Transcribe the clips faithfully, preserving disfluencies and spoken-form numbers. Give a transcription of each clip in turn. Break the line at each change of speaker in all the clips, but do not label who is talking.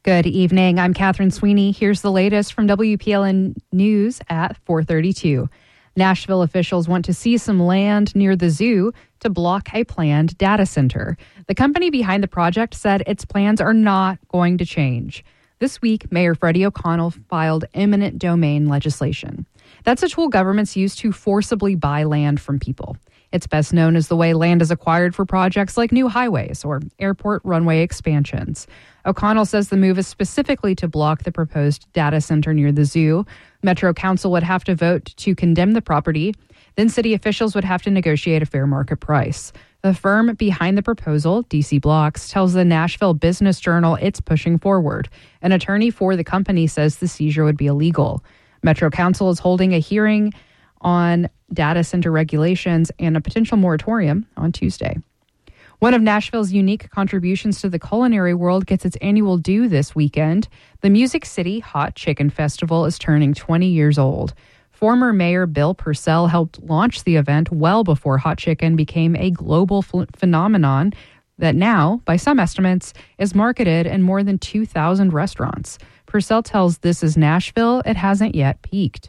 Good evening. I'm Catherine Sweeney. Here's the latest from W P L N News at four thirty-two. Nashville officials want to seize some land near the zoo to block a planned data center. The company behind the project said its plans are not going to change. This week, Mayor Freddie O'Connell filed eminent domain legislation. That's a tool governments use to forcibly buy land from people. It's best known as the way land is acquired for projects like new highways or airport runway expansions. O'Connell says the move is specifically to block the proposed data center near the zoo. Metro Council would have to vote to condemn the property. Then city officials would have to negotiate a fair market price. The firm behind the proposal, D C Blocks, tells the Nashville Business Journal it's pushing forward. An attorney for the company says the seizure would be illegal. Metro Council is holding a hearing on data center regulations and a potential moratorium on Tuesday. One of Nashville's unique contributions to the culinary world gets its annual due this weekend. The Music City Hot Chicken Festival is turning twenty years old. Former Mayor Bill Purcell helped launch the event well before hot chicken became a global ph- phenomenon that now, by some estimates, is marketed in more than two thousand restaurants. Purcell tells This Is Nashville it hasn't yet peaked.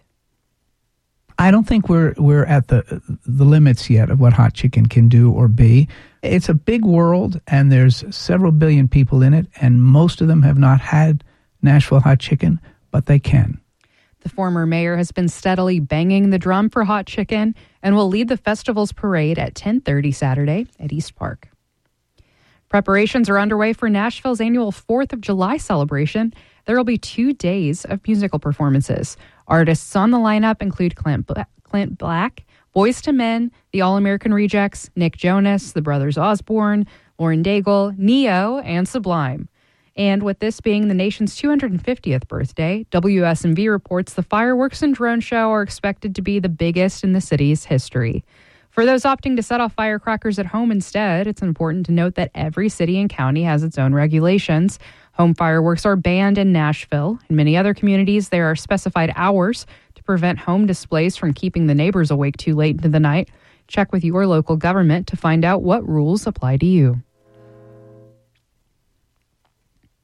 I don't think we're we're at the the limits yet of what hot chicken can do or be. It's a big world, and there's several billion people in it, and most of them have not had Nashville hot chicken, but they can.
The former mayor has been steadily banging the drum for hot chicken and will lead the festival's parade at ten thirty Saturday at East Park. Preparations are underway for Nashville's annual fourth of July celebration. There will be two days of musical performances. Artists on the lineup include Clint, Bla- Clint Black, Boyz two Men, the All-American Rejects, Nick Jonas, the Brothers Osborne, Lauren Daigle, Neo, and Sublime. And with this being the nation's two hundred fiftieth birthday, W S M V reports the fireworks and drone show are expected to be the biggest in the city's history. For those opting to set off firecrackers at home instead, it's important to note that every city and county has its own regulations. Home fireworks are banned in Nashville. In many other communities, there are specified hours to prevent home displays from keeping the neighbors awake too late into the night. Check with your local government to find out what rules apply to you.